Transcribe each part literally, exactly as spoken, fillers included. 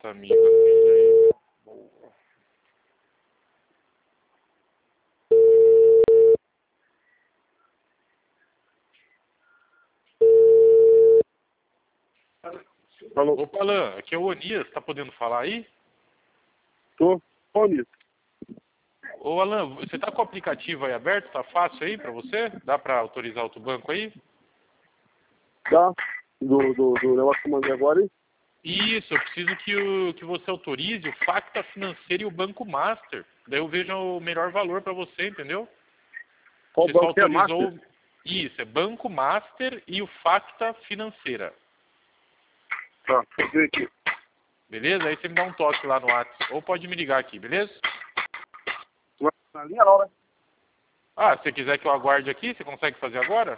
amiga, filha aí. Boa. Alô? Opa, Alan, aqui é o Onias, tá podendo falar aí? Tô. Onias. Ô, Alan, você tá com o aplicativo aí aberto? Tá fácil aí pra você? Dá pra autorizar outro banco aí? Tá? Do, do, do negócio que eu mandei agora, hein? Isso, eu preciso que, o, que você autorize o Facta Financeira e o Banco Master. Daí eu vejo o melhor valor pra você, entendeu? Qual Você só banco que é? autorizou... Master? Isso, é Banco Master e o Facta Financeira. Tá, deixa eu ver aqui. Beleza? Aí você me dá um toque lá no WhatsApp. Ou pode me ligar aqui, beleza? Tu vai na linha não, né? Ah, se você quiser que eu aguarde aqui, você consegue fazer agora?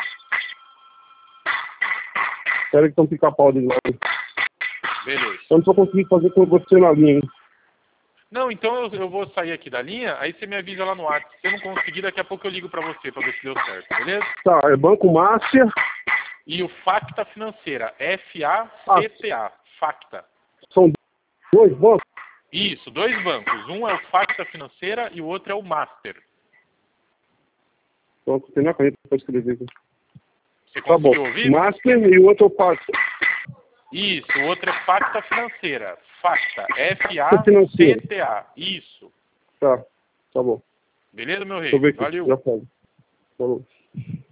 Espera que estão pica-pau de lá. Beleza. Eu não tô conseguindo fazer com você na linha, hein? Não, então eu, eu vou sair aqui da linha, aí você me avisa lá no WhatsApp. Se eu não conseguir, daqui a pouco eu ligo pra você, pra ver se deu certo, beleza? Tá, é Banco Master. E o Facta Financeira, F A C T A, Facta. São dois bancos? Isso, dois bancos. Um é o Facta Financeira e o outro é o Master. Pronto, tem na caneta pra escrever aqui. Você Tá bom. conseguiu ouvir? Master e o outro eu faço. Isso, o outro é Facta Financeira. Facta, F A C T A. Isso. Tá, tá bom. Beleza, meu Deixa eu ver rei? aqui, Valeu. já falo. Falou.